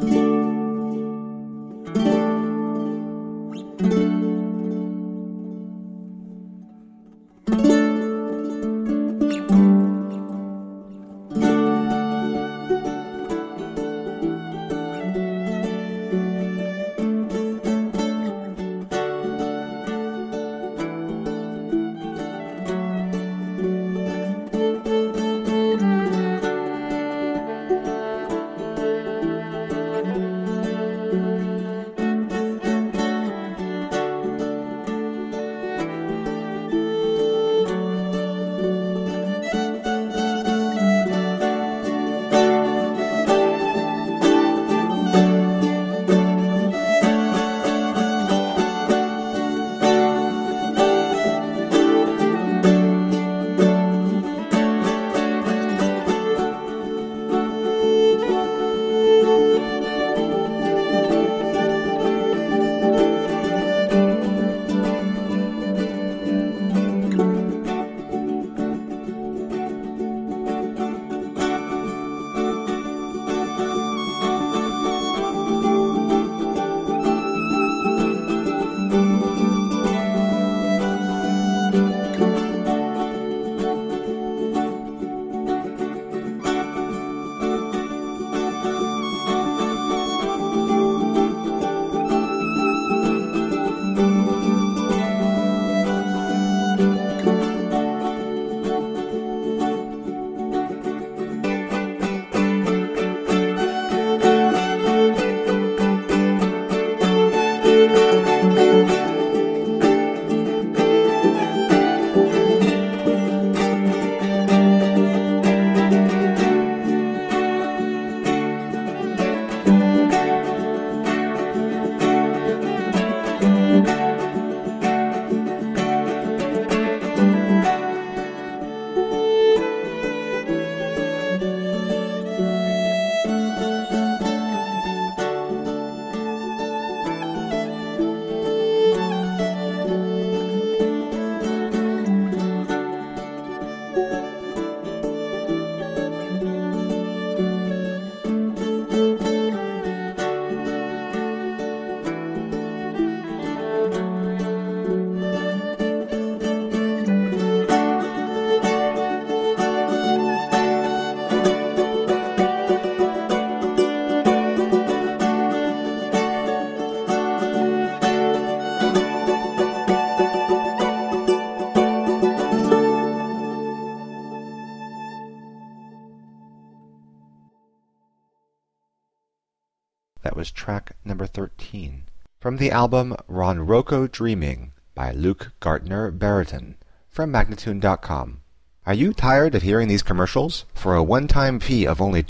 That was track number 13. From the album Ronroco Dreaming by Luke Gartner Barrington from Magnatune.com. Are you tired of hearing these commercials? For a one-time fee of only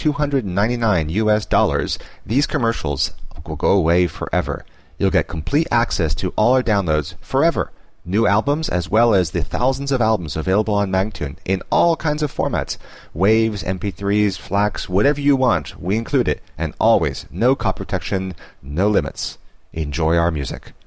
$299 US, these commercials will go away forever. You'll get complete access to all our downloads forever. New albums as well as the thousands of albums available on Magnatune in all kinds of formats. Waves, MP3s, FLACs, whatever you want, we include it. And always, no copy protection, no limits. Enjoy our music.